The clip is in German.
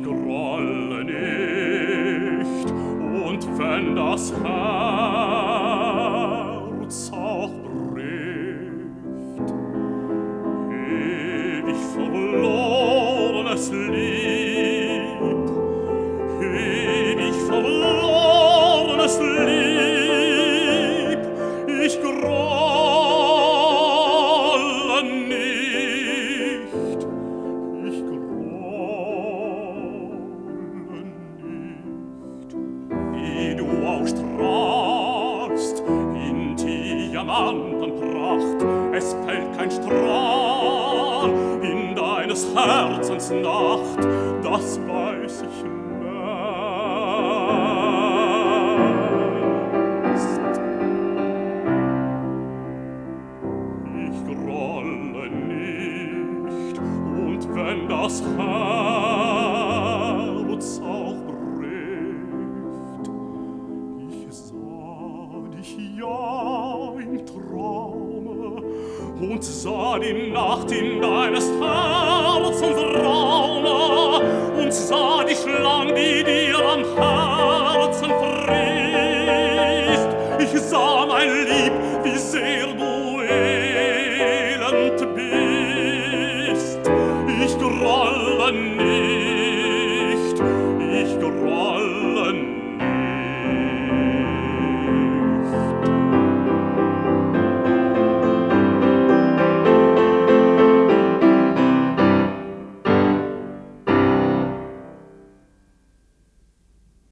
grolle nicht, und wenn das Herz auch bricht, ewig verlorenes Lieb, ewig verlorenes Lieb, ich grolle nicht, ich grolle nicht, wie du auch strahlst in Diamantenpracht, es fällt kein Strahl in deines Herzens Nacht, das weiß ich längst. Ich grolle nicht, und wenn das Herz auch bricht, ich sah dich ja im Traume und sah die Nacht in deines Herzens Raume und sah dich lang, die dir am Herzen frisst. Ich sah, mein Lieb, wie sehr du